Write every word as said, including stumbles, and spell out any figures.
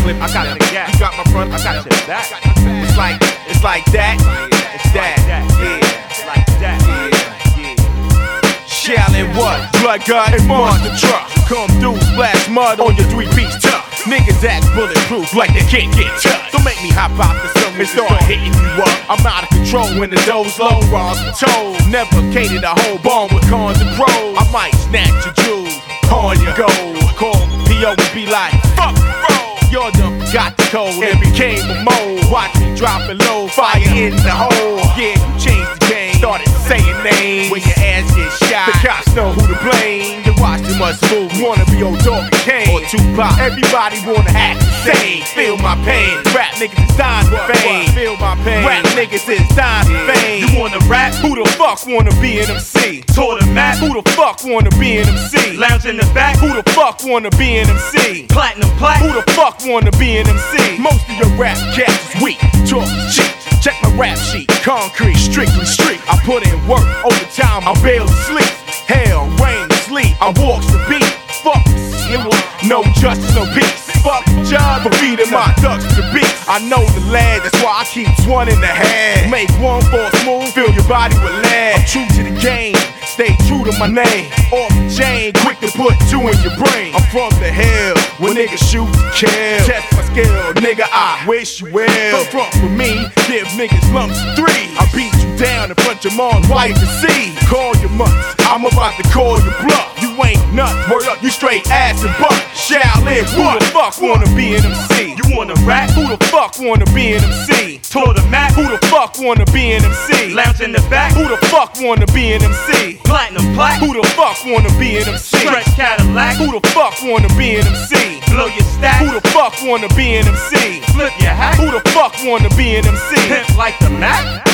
clip. I got the gap. You got my front. I got your back. It's like, it's like that. It's that. Yeah, like that. Yeah, yeah. Shallin' what? Blood gut and monster truck. Come through, splash mud on your three-piece tuck. Niggas act bulletproof like they can't get touched. Don't make me hop out the sun and start hitting you up. I'm out of control when the door's low, raws and toes. Never catered a whole bomb with cons and pros. I might snatch your jewels on your gold. Call P O and be like, fuck the road. Y'all done got the code and became a mole. Watch me dropping low, fire in the hole. Yeah, you changed the game, started saying names. When your ass gets shot, the cops know who to blame. You watch too much move, wanna be old dog and Kane or Tupac. Everybody wanna act the same. Feel my pain. Rap niggas is dying for fame. Feel my pain. Rap niggas is dying for fame. You wanna rap? Who the fuck wanna be an M C? Tour the map? Who the fuck wanna be an M C? Lounge in the back? Who the fuck wanna be an M C? Platinum plaque? Who the fuck wanna be an M C? Most of your rap cats is weak, talk shit. Check my rap sheet, concrete, strictly street. I put in work, overtime, I barely sleep. Hell, rain, sleep, I walk the beat. Fuck you, no justice, no peace. Fuck job for feeding my ducks to the beat. I know the lad, that's why I keep one in the head. Make one false move, fill your body with lead. I'm true to the game, stay true to my name. Off the chain, quick to put two in your brain. I'm from the hell, where niggas shoot to kill. Test my skill, nigga, I wish you well. Come front with me, give niggas lumps of three. I beat you down in front of your mom's wife to see. Call your mutts, I'm about to call your bluff. You ain't nuts, word up, you straight ass and butt. Shaolin, who the fuck wanna be an M C? You wanna rap? Who the fuck wanna be an M C? Tour the map? Who the fuck wanna be an M C? Lounge in the back? Who the fuck wanna be an M C? Platinum plaque? Who the fuck wanna be an M C? Stretch Cadillac? Who the fuck wanna be an M C? Blow your stack? Who the fuck wanna be an M C? Flip your hat? Who the fuck wanna be an M C? Pimp like the Mac?